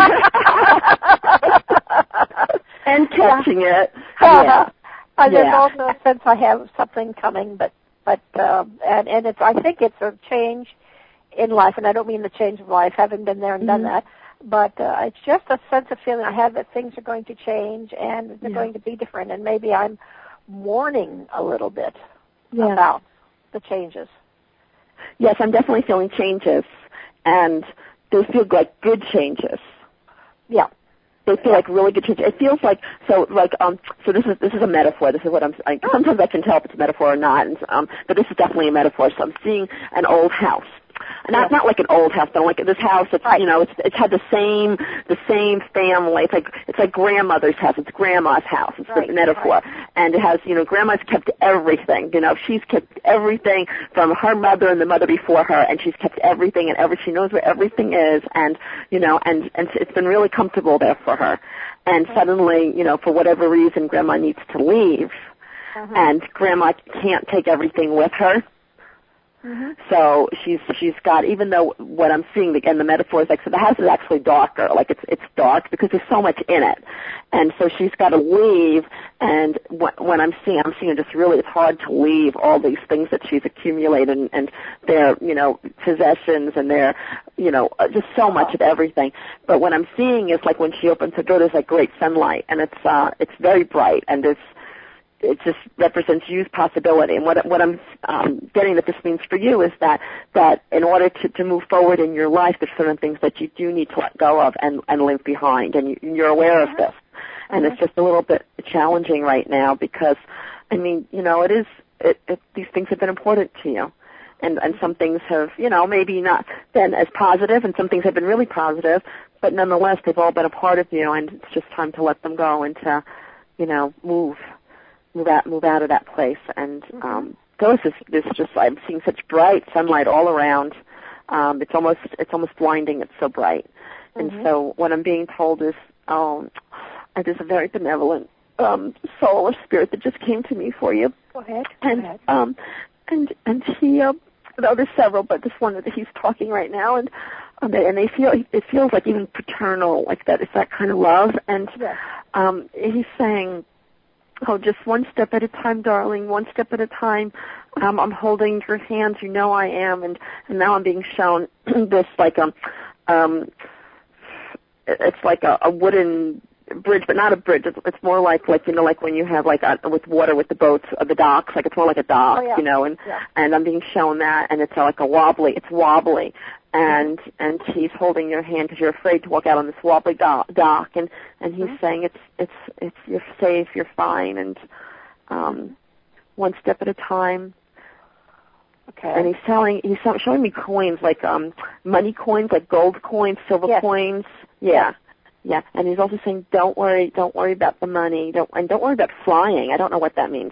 and catching it. Yeah. There's also a sense I have something coming, but and it's I think it's a change in life, and I don't mean the change of life, having been there and done that, but it's just a sense of feeling I have that things are going to change and they're going to be different, and maybe I'm mourning a little bit about the changes. Yes, I'm definitely feeling changes, and they feel like good changes. Yeah. They feel like really good changes. It feels like so this is a metaphor. This is what sometimes I can tell if it's a metaphor or not, but this is definitely a metaphor. So I'm seeing an old house. Not like an old house, but like this house. It's it's had the same family. It's like grandmother's house. It's grandma's house. It's the metaphor, and it has grandma's kept everything. She's kept everything from her mother and the mother before her, and she's kept everything and she knows where everything is, and and it's been really comfortable there for her. And suddenly, for whatever reason, grandma needs to leave, and grandma can't take everything with her. So she's got, even though what I'm seeing again, the metaphor is so the house is actually darker, like it's dark because there's so much in it, and so she's got to leave. And when I'm seeing just really, it's hard to leave all these things that she's accumulated and their possessions and their just so much of everything. But what I'm seeing is like when she opens her door, there's like great sunlight, and it's very bright, and it just represents you's possibility. And what I'm getting that this means for you is that in order to move forward in your life, there's certain things that you do need to let go of and leave behind, and you're aware of this. And it's just a little bit challenging right now because, I mean, you know, these things have been important to you. And some things have, you know, maybe not been as positive, and some things have been really positive, but nonetheless, they've all been a part of you, and it's just time to let them go and to, you know, move out of that place. And Phyllis is just, I'm seeing such bright sunlight all around. It's almost blinding. It's so bright. And so what I'm being told is, there's a very benevolent soul or spirit that just came to me for you. Go ahead. And he, there's several, but this one that he's talking right now, and it feels like even paternal, like that. It's that kind of love, and he's saying, "Oh, just one step at a time, darling. One step at a time. I'm holding your hands. You know I am." And now I'm being shown this like it's like a wooden bridge, but not a bridge. It's more like you know, like when you have like with water with the boats or the docks, like it's more like a dock, you know. And I'm being shown that, and it's like it's wobbly, and he's holding your hand because you're afraid to walk out on this wobbly dock, and he's saying it's you're safe, you're fine, and one step at a time. Okay. And he's showing me coins, like money coins, like gold coins, silver coins. Yeah. Yeah, and he's also saying, don't worry about the money, don't worry about flying. I don't know what that means.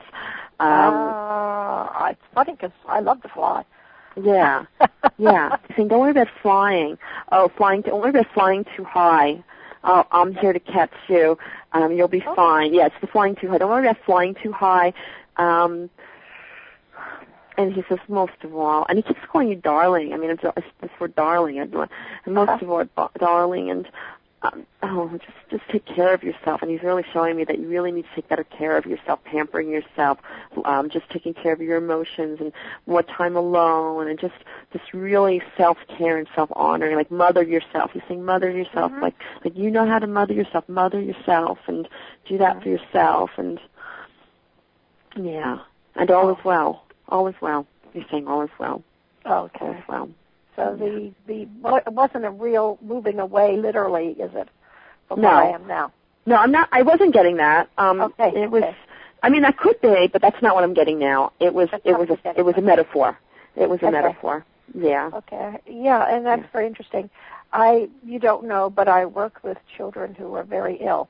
It's funny because I love to fly. Yeah. He's saying, don't worry about flying. Don't worry about flying too high. I'm here to catch you. You'll be fine. Yeah, it's the flying too high. Don't worry about flying too high. And he says, most of all, and he keeps calling you darling. I mean, it's this word darling. And most of all, darling, and just take care of yourself. And he's really showing me that you really need to take better care of yourself, pampering yourself, just taking care of your emotions and more time alone, and just really self-care and self-honoring, like mother yourself. He's saying mother yourself, like you know how to mother yourself, and do that for yourself. And and all is well. All is well. He's saying all is well. Okay. All is well. So it wasn't a real moving away, literally, is it? From no. where I am now. No, I'm not. I wasn't getting that. Okay. It was. I mean, that could be, but that's not what I'm getting now. It was a metaphor. It was a metaphor. Yeah. Okay. Yeah, and that's very interesting. You don't know, but I work with children who are very ill,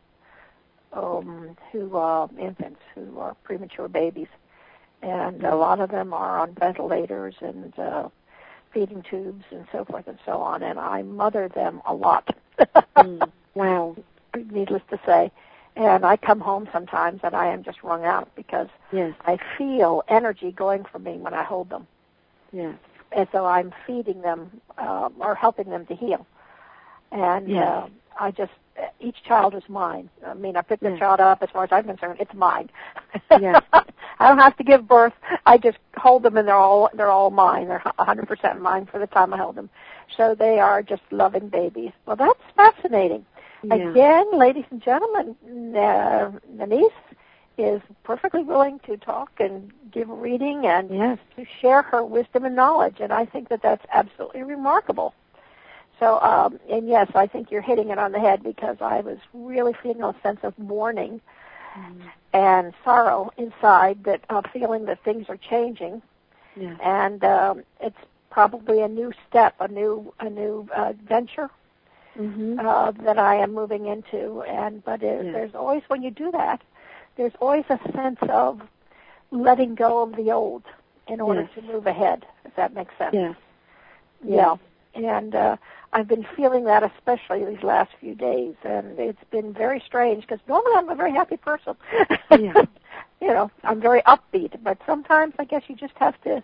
infants who are premature babies, and a lot of them are on ventilators and feeding tubes and so forth and so on, and I mother them a lot. Wow. Needless to say. And I come home sometimes and I am just wrung out because I feel energy going from me when I hold them. Yes. And so I'm feeding them or helping them to heal. And each child is mine. I mean, I pick the child up, as far as I'm concerned, it's mine. Yes. I don't have to give birth. I just hold them, and they're all mine. They're 100% mine for the time I hold them. So they are just loving babies. Well, that's fascinating. Yeah. Again, ladies and gentlemen, Denise is perfectly willing to talk and give a reading and to share her wisdom and knowledge, and I think that that's absolutely remarkable. So, and yes, I think you're hitting it on the head because I was really feeling a sense of mourning and sorrow inside, that feeling that things are changing, and it's probably a new step, a new venture that I am moving into. But there's always, when you do that, there's always a sense of letting go of the old in order to move ahead, if that makes sense. Yeah. And I've been feeling that especially these last few days, and it's been very strange because normally I'm a very happy person. You know, I'm very upbeat, but sometimes I guess you just have to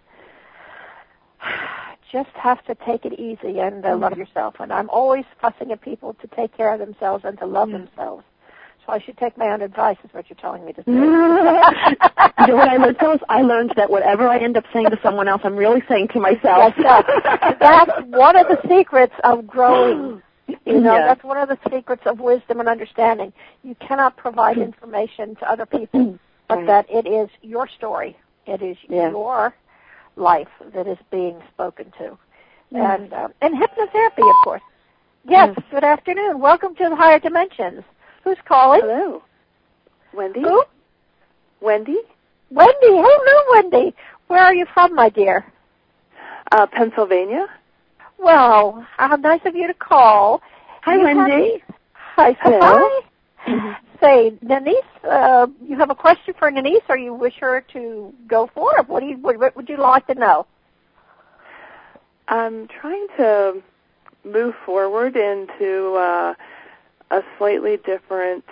take it easy and love yourself. And I'm always fussing at people to take care of themselves and to love themselves. So I should take my own advice, is what you're telling me to say. You know what I learned, Phyllis? I learned that whatever I end up saying to someone else, I'm really saying to myself. That's one of the secrets of growing. You know, that's one of the secrets of wisdom and understanding. You cannot provide information to other people but that it is your story. It is your life that is being spoken to. And hypnotherapy, of course. Yes, good afternoon. Welcome to the Higher Dimensions. Who's calling? Hello. Wendy? Who? Wendy? Wendy. Hello, Wendy. Where are you from, my dear? Pennsylvania. Well, how nice of you to call. Hi, Wendy. Hi. Hello. Hi. Say, Denise, you have a question for Denise, or you wish her to go for it? What would you like to know? I'm trying to move forward into a slightly different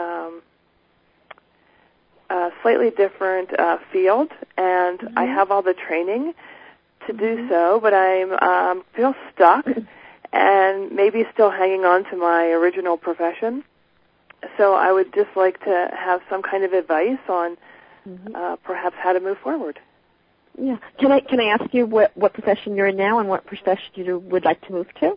field, and I have all the training to do so, but I'm feel stuck and maybe still hanging on to my original profession. So I would just like to have some kind of advice on perhaps how to move forward. Yeah. Can I ask you what profession you're in now and what profession you would like to move to?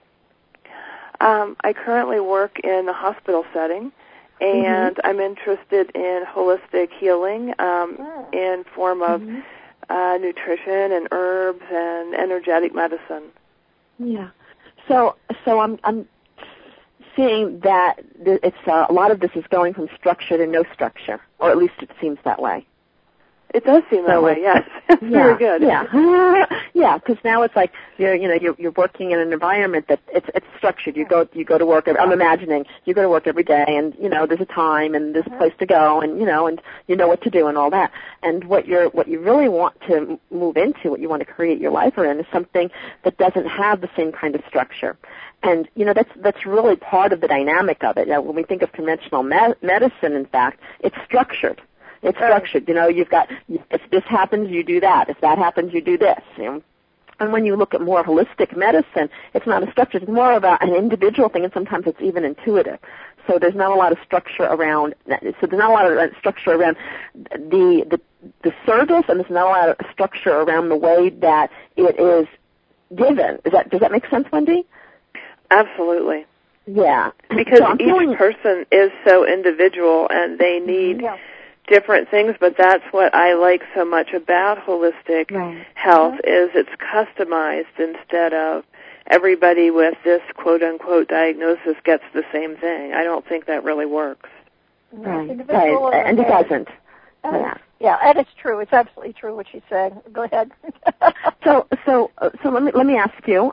I currently work in a hospital setting, and I'm interested in holistic healing in form of nutrition and herbs and energetic medicine. Yeah. So I'm seeing that it's a lot of this is going from structure to no structure, or at least it seems that way. It does seem that way, yes. Very good. Yeah, yeah. Because now it's like you're working in an environment that it's structured. You go to work. I'm imagining you go to work every day, and there's a time and there's a place to go, and you know what to do and all that. And what you really want to move into, what you want to create your life around, is something that doesn't have the same kind of structure. And that's really part of the dynamic of it. When we think of conventional medicine, in fact, it's structured. It's structured. You've got, if this happens, you do that. If that happens, you do this. And when you look at more holistic medicine, it's not a structure. It's more about an individual thing, and sometimes it's even intuitive. So there's not a lot of structure around. So there's not a lot of structure around the service, and there's not a lot of structure around the way that it is given. Does that make sense, Wendy? Absolutely. Yeah. Because each person is so individual, and they need different things, but that's what I like so much about holistic health is it's customized instead of everybody with this quote-unquote diagnosis gets the same thing. I don't think that really works. Right. And it doesn't. Yeah, and it's true. It's absolutely true what she's saying. Go ahead. So let me ask you,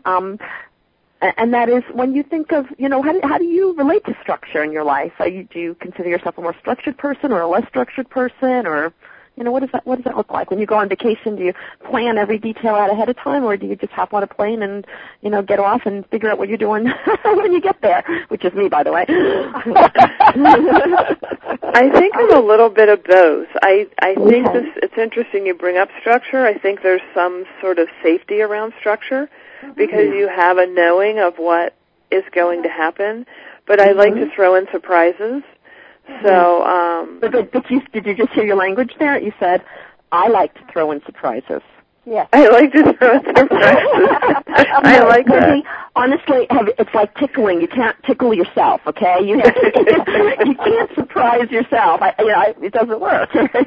and that is, when you think of, how do you relate to structure in your life? Do you consider yourself a more structured person or a less structured person, or, what does that look like? When you go on vacation, do you plan every detail out ahead of time, or do you just hop on a plane and, get off and figure out what you're doing when you get there, which is me, by the way? I think I'm a little bit of both. I think it's interesting you bring up structure. I think there's some sort of safety around structure, because you have a knowing of what is going to happen. But I like to throw in surprises. So, But did you just hear your language there? You said, I like to throw in surprises. Yes. I like to throw in surprises. I like that. Honestly, it's like tickling. You can't tickle yourself, okay? You can't surprise yourself. It doesn't work.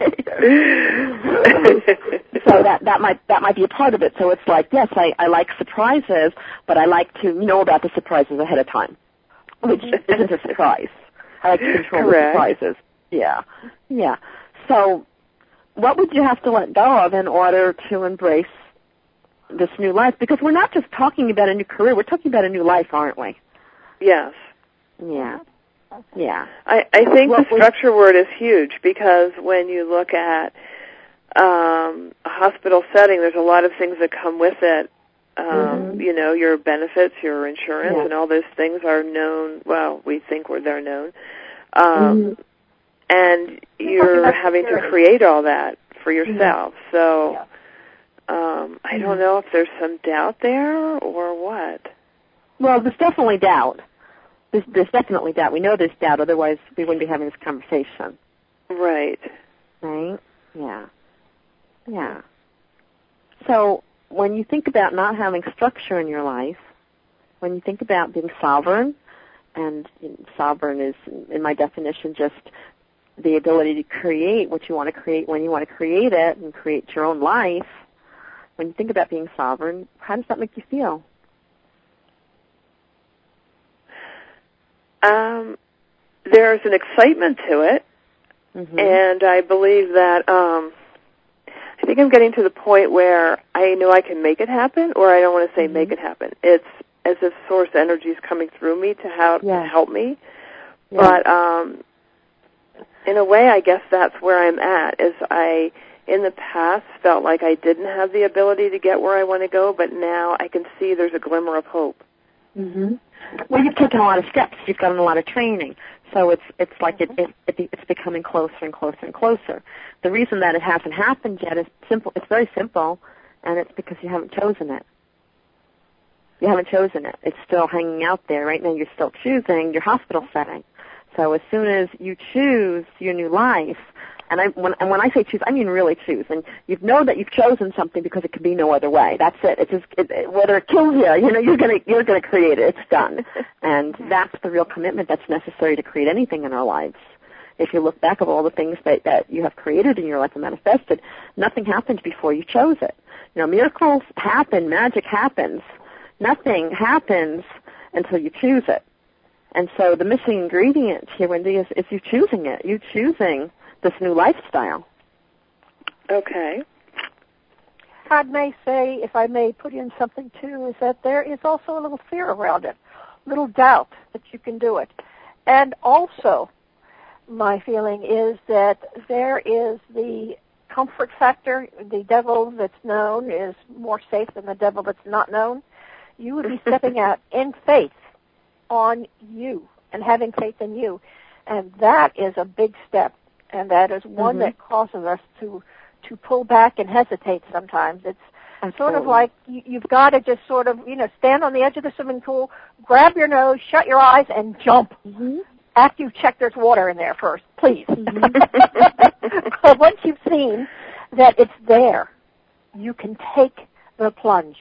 So that might be a part of it. So it's like, yes, I like surprises, but I like to know about the surprises ahead of time, which isn't a surprise. I like to control the surprises. Yeah. So what would you have to let go of in order to embrace this new life? Because we're not just talking about a new career, we're talking about a new life, aren't we? Yes. Yeah. I think the structure word is huge, because when you look at a hospital setting, there's a lot of things that come with it. Your benefits, your insurance, and all those things are known. Well, we think they're known. And you're having to create all that for yourself. So I don't know if there's some doubt there or what. Well, there's definitely doubt. There's definitely doubt. We know there's doubt, otherwise we wouldn't be having this conversation. Right. Right? Yeah. So when you think about not having structure in your life, when you think about being sovereign, and sovereign is, in my definition, just the ability to create what you want to create when you want to create it and create your own life, when you think about being sovereign, how does that make you feel? There's an excitement to it, and I believe that I think I'm getting to the point where I know I can make it happen, or I don't want to say make it happen. It's as if source energy is coming through me to help me. Yeah. But in a way, I guess that's where I'm at, is I, in the past, felt like I didn't have the ability to get where I want to go, but now I can see there's a glimmer of hope. Well, you've taken a lot of steps. You've gotten a lot of training. So it's like it's becoming closer and closer and closer. The reason that it hasn't happened yet is simple. It's very simple, and it's because you haven't chosen it. You haven't chosen it. It's still hanging out there. Right now you're still choosing your hospital setting. So as soon as you choose your new life, and when I say choose, I mean really choose. And you know that you've chosen something because it can be no other way. That's it. It's just whether it kills you, you're gonna create it. It's done. And that's the real commitment that's necessary to create anything in our lives. If you look back at all the things that you have created in your life and manifested, nothing happened before you chose it. Miracles happen, magic happens. Nothing happens until you choose it. And so the missing ingredient here, Wendy, is you choosing it. You choosing this new lifestyle. Okay. I may say, if I may put in something too, is that there is also a little fear around it, a little doubt that you can do it. And also, my feeling is that there is the comfort factor. The devil that's known is more safe than the devil that's not known. You would be stepping out in faith on you and having faith in you. And that is a big step. And that is one that causes us to pull back and hesitate sometimes. It's sort of like you've got to just sort of, stand on the edge of the swimming pool, grab your nose, shut your eyes, and jump. After you check there's water in there first, please. But once you've seen that it's there, you can take the plunge.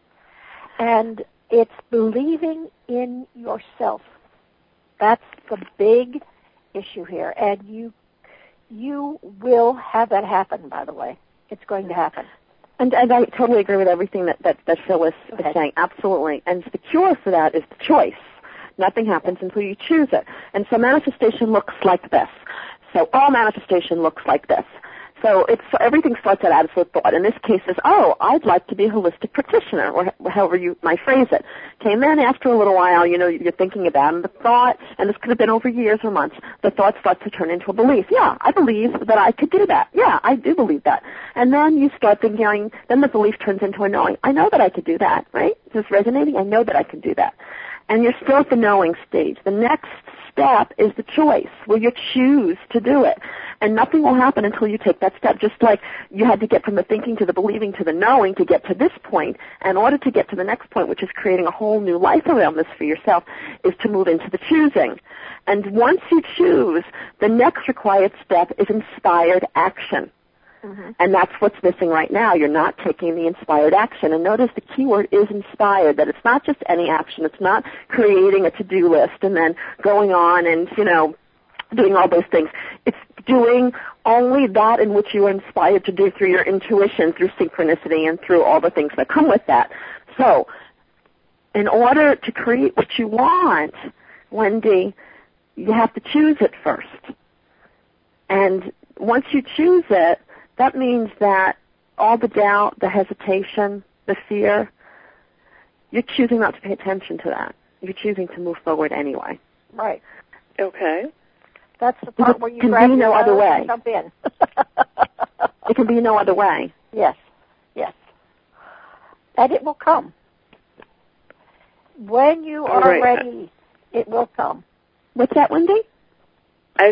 And it's believing in yourself. That's the big issue here. And you will have that happen, by the way. It's going to happen. And I totally agree with everything that Phyllis is saying. Absolutely. And the cure for that is the choice. Nothing happens until you choose it. And so manifestation looks like this. So all manifestation looks like this. So everything starts out as a thought. In this case, is I'd like to be a holistic practitioner, or however you might phrase it. Okay, and then after a little while, you're thinking about it, and the thought, and this could have been over years or months, the thought starts to turn into a belief. Yeah, I believe that I could do that. Yeah, I do believe that. And then you start thinking, then the belief turns into a knowing. I know that I could do that, right? Is this resonating? I know that I can do that. And you're still at the knowing stage. The next step is the choice, where you choose to do it. And nothing will happen until you take that step, just like you had to get from the thinking to the believing to the knowing to get to this point. In order to get to the next point, which is creating a whole new life around this for yourself, is to move into the choosing. And once you choose, the next required step is inspired action. And that's what's missing right now. You're not taking the inspired action. And notice the key word is inspired, that it's not just any action. It's not creating a to-do list and then going on and, doing all those things. It's doing only that in which you are inspired to do through your intuition, through synchronicity, and through all the things that come with that. So in order to create what you want, Wendy, you have to choose it first. And once you choose it, that means that all the doubt, the hesitation, the fear, you're choosing not to pay attention to that. You're choosing to move forward anyway. Right. Okay. That's the part where you grab your nose and jump in. It can be no other way. Yes. Yes. And it will come. When you are ready, it will come. What's that, Wendy? I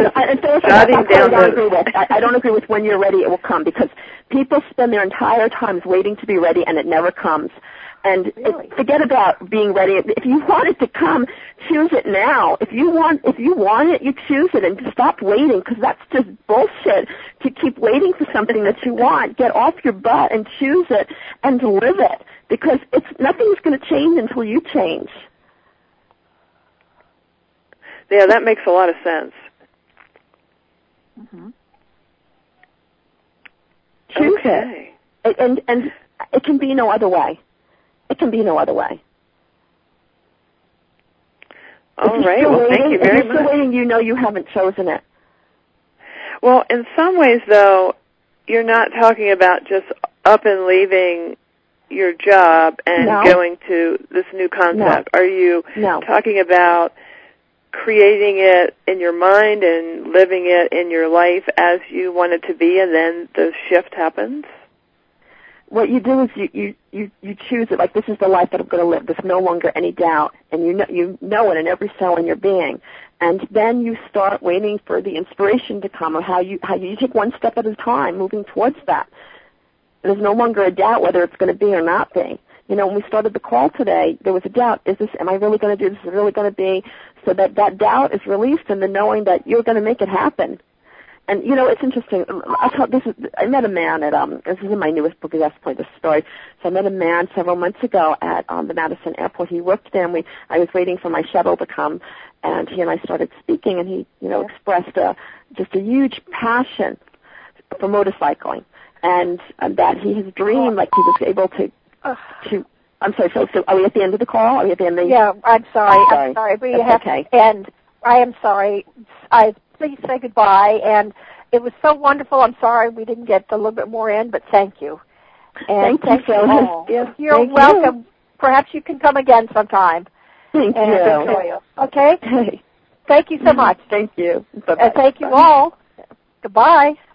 don't agree with when you're ready, it will come, because people spend their entire times waiting to be ready, and it never comes. And forget about being ready. If you want it to come, choose it now. If you want it, you choose it, and stop waiting, because that's just bullshit to keep waiting for something that you want. Get off your butt and choose it and live it, because nothing's going to change until you change. Yeah, that makes a lot of sense. Mm-hmm. Choose it. And it can be no other way. It can be no other way. All right. Well, thank you very much. If you're still waiting, you know you haven't chosen it. Well, in some ways, though, you're not talking about just up and leaving your job and going to this new concept. Are you talking about creating it in your mind and living it in your life as you want it to be, and then the shift happens? What you do is you choose it, like, this is the life that I'm going to live. There's no longer any doubt, and you know it in every cell in your being. And then you start waiting for the inspiration to come, of how you take one step at a time, moving towards that. There's no longer a doubt whether it's going to be or not be. You know, when we started the call today, there was a doubt. Am I really going to do this? Is it really going to be? So that doubt is released, and the knowing that you're going to make it happen. And, you know, it's interesting. I met a man at, this is in my newest book, That's the Point of the Story. So I met a man several months ago at the Madison Airport. He worked there, and I was waiting for my shuttle to come, and he and I started speaking, and he, you know, expressed just a huge passion for motorcycling, and that his dream, like he was able to I'm sorry, so are we at the end of the call? Are we at the end of the... Yeah, I'm sorry. We have to end. I am sorry. Please say goodbye. And it was so wonderful. I'm sorry we didn't get a little bit more in, but thank you. And thank you all. Yes, you're welcome. Perhaps you can come again sometime. Thank you. Okay? Thank you so much. Thank you. Bye-bye. And thank you all. Goodbye.